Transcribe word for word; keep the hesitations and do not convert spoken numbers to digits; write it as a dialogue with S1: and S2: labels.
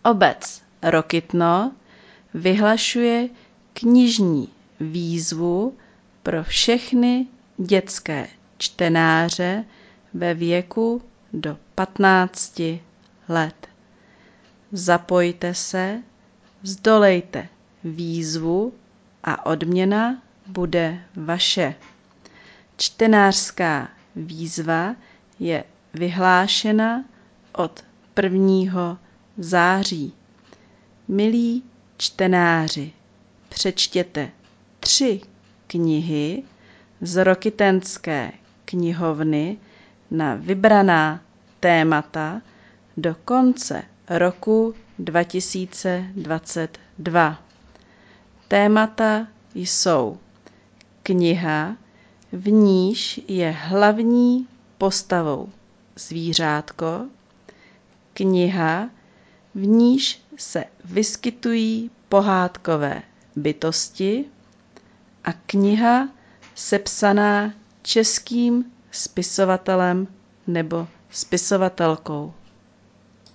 S1: Obec Rokytno vyhlašuje knižní výzvu pro všechny dětské čtenáře ve věku do patnácti let. Zapojte se, zdolejte výzvu a odměna bude vaše. Čtenářská výzva je vyhlášena od prvního září. Milí čtenáři, přečtěte tři knihy z Rokytenské knihovny na vybraná témata do konce roku dva tisíce dvacet dva. Témata jsou kniha, v níž je hlavní postavou zvířátko, kniha, v níž se vyskytují pohádkové bytosti a kniha sepsaná českým spisovatelem nebo spisovatelkou.